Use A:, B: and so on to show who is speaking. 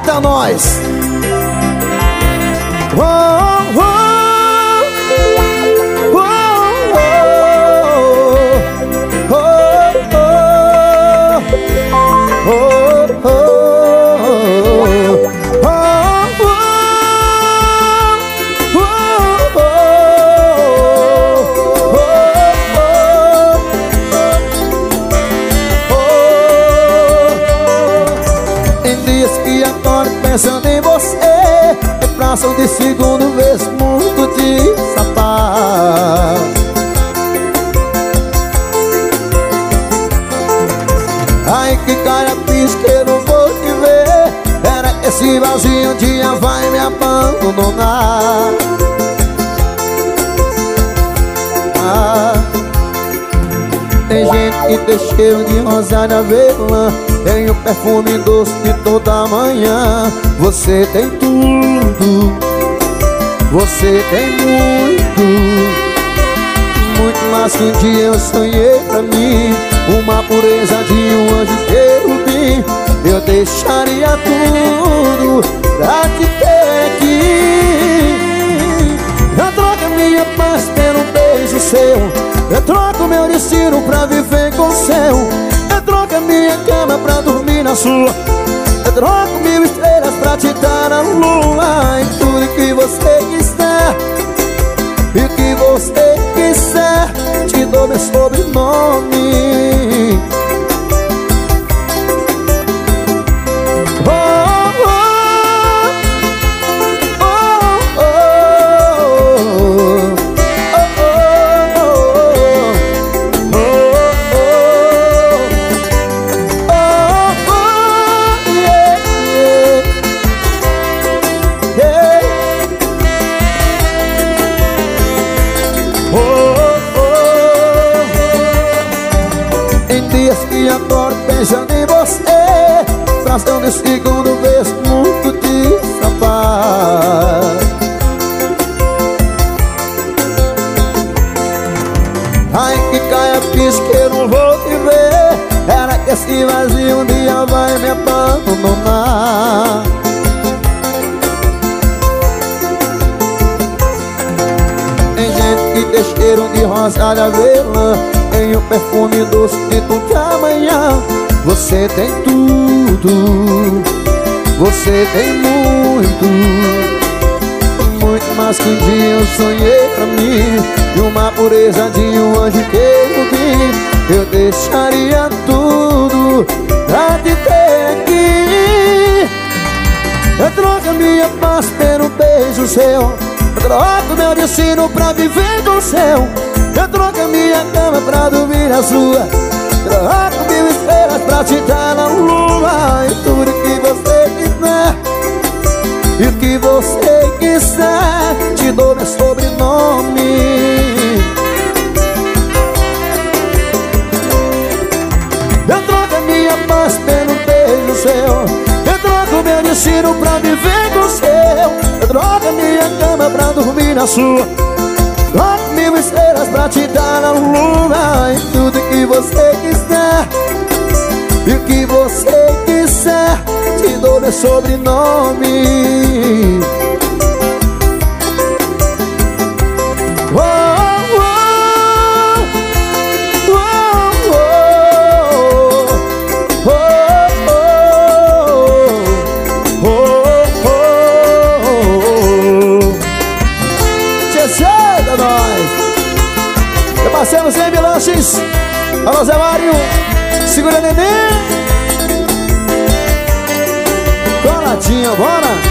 A: Eita, nós! Oh, oh, oh, oh, oh, oh, oh. Pensando em você, é fração de segundo, vez muito de sapato. Ai, que cara fiz que eu não vou te ver. Era esse vazio, um dia vai me abandonar. Tem gente que tem cheiro de rosário avelã, tem o perfume doce de toda manhã. Você tem tudo, você tem muito, muito mais que um dia eu sonhei pra mim. Uma pureza de um anjo querubim. Eu deixaria tudo pra te ter aqui. Eu troco a minha paz pelo beijo seu, eu troco meu destino pra viver com o seu. Eu troco a minha cama pra dormir na sua. Eu troco 1000 estrelas pra te dar na lua. E tudo que você quiser, e o que você quiser, te dou meu sobrenome. E agora pensando em você, fração de segundo, vez muito de sapato. Ai, que caia fiz que eu não vou te ver. Era que esse vazio um dia vai me abandonar. Tem gente que tem cheiro de rosário avelã, tem o perfume doce de toda manhã. Você tem tudo, você tem muito, muito mais que um dia eu sonhei pra mim. E uma pureza de um anjo querubim. Eu deixaria tudo pra te ter aqui. Eu troco a minha paz pelo beijo seu, eu troco meu destino pra viver com o seu. Eu troco a minha cama pra dormir na sua. Troco 1000 estrelas pra te dar na lua. E tudo que você quiser, e o que você quiser, te dou meu sobrenome. Eu troco a minha paz pelo beijo seu. Eu troco meu destino pra viver com o seu. Eu troco a minha cama pra dormir na sua. Troco 1000 estrelas pra te dar na lua. E tudo que você quiser, e o que você quiser, te dou meu sobrenome. Oh, oh, oh, oh, oh, oh, oh. Chega nós. Eu passei nos 100 lanches. Alô, Zé Mário, segura neném. Coladinho, bora.